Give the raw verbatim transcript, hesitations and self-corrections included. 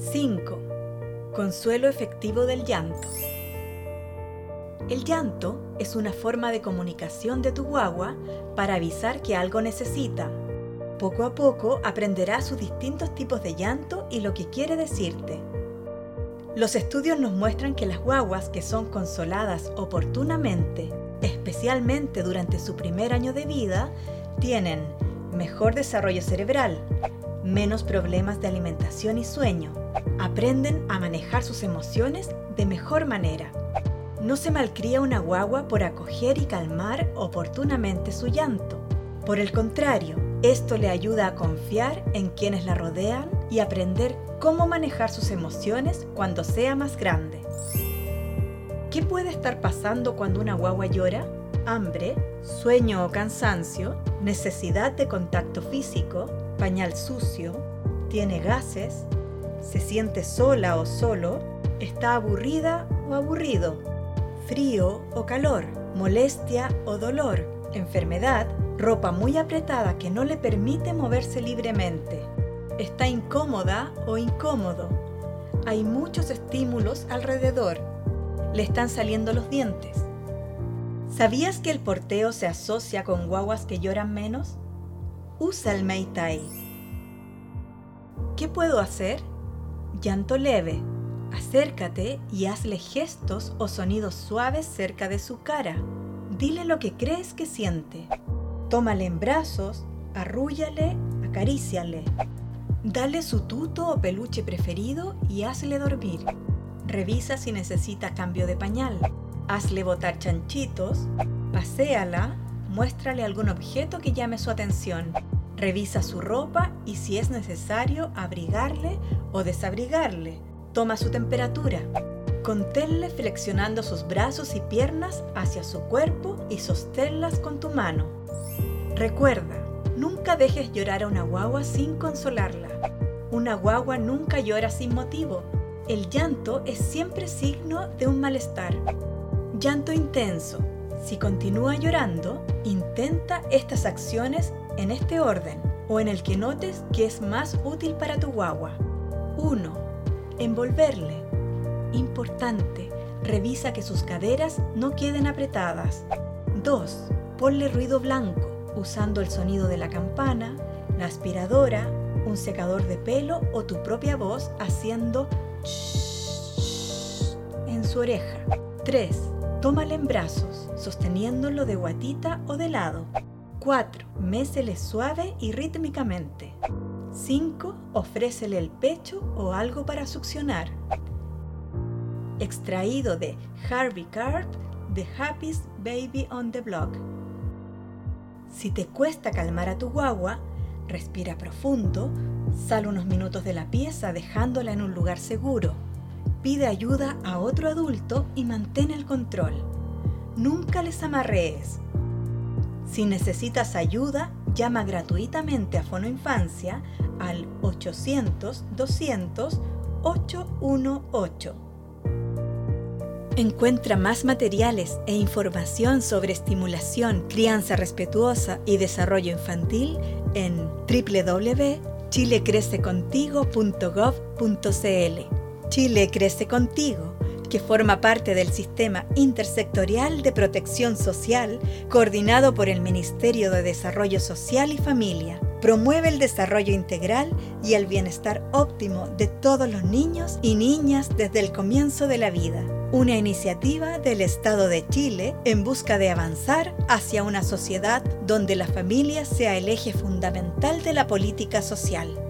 cinco. Consuelo efectivo del llanto. El llanto es una forma de comunicación de tu guagua para avisar que algo necesita. Poco a poco aprenderá sus distintos tipos de llanto y lo que quiere decirte. Los estudios nos muestran que las guaguas que son consoladas oportunamente, especialmente durante su primer año de vida, tienen mejor desarrollo cerebral, menos problemas de alimentación y sueño, aprenden a manejar sus emociones de mejor manera. No se malcría una guagua por acoger y calmar oportunamente su llanto. Por el contrario, esto le ayuda a confiar en quienes la rodean y aprender cómo manejar sus emociones cuando sea más grande. ¿Qué puede estar pasando cuando una guagua llora? Hambre, sueño o cansancio, necesidad de contacto físico, pañal sucio, tiene gases, se siente sola o solo, está aburrida o aburrido, frío o calor, molestia o dolor, enfermedad, ropa muy apretada que no le permite moverse libremente, está incómoda o incómodo, hay muchos estímulos alrededor, le están saliendo los dientes. ¿Sabías que el porteo se asocia con guaguas que lloran menos? Usa el Meitai. ¿Qué puedo hacer? Llanto leve. Acércate y hazle gestos o sonidos suaves cerca de su cara. Dile lo que crees que siente. Tómale en brazos, arrúllale, acaríciale. Dale su tuto o peluche preferido y hazle dormir. Revisa si necesita cambio de pañal. Hazle botar chanchitos, paséala, muéstrale algún objeto que llame su atención. Revisa su ropa y si es necesario abrigarle o desabrigarle. Toma su temperatura. Conténle flexionando sus brazos y piernas hacia su cuerpo y sosténlas con tu mano. Recuerda, nunca dejes llorar a una guagua sin consolarla. Una guagua nunca llora sin motivo. El llanto es siempre signo de un malestar. Llanto intenso. Si continúa llorando, intenta estas acciones en este orden o en el que notes que es más útil para tu guagua. uno. Envolverle. Importante, revisa que sus caderas no queden apretadas. dos. Ponle ruido blanco, usando el sonido de la campana, la aspiradora, un secador de pelo o tu propia voz haciendo shhh en su oreja. tres. Tómale en brazos, sosteniéndolo de guatita o de lado. cuatro. Mésele suave y rítmicamente. cinco. Ofrécele el pecho o algo para succionar. Extraído de Harvey Karp, The Happiest Baby on the Block. Si te cuesta calmar a tu guagua, respira profundo, sal unos minutos de la pieza dejándola en un lugar seguro. Pide ayuda a otro adulto y mantén el control. Nunca les amarrees. Si necesitas ayuda, llama gratuitamente a Fonoinfancia al ochocientos, doscientos, ochocientos dieciocho. Encuentra más materiales e información sobre estimulación, crianza respetuosa y desarrollo infantil en doble u doble u doble u punto chile crece contigo punto gov punto cl. Chile Crece Contigo, que forma parte del Sistema Intersectorial de Protección Social, coordinado por el Ministerio de Desarrollo Social y Familia, promueve el desarrollo integral y el bienestar óptimo de todos los niños y niñas desde el comienzo de la vida. Una iniciativa del Estado de Chile en busca de avanzar hacia una sociedad donde la familia sea el eje fundamental de la política social.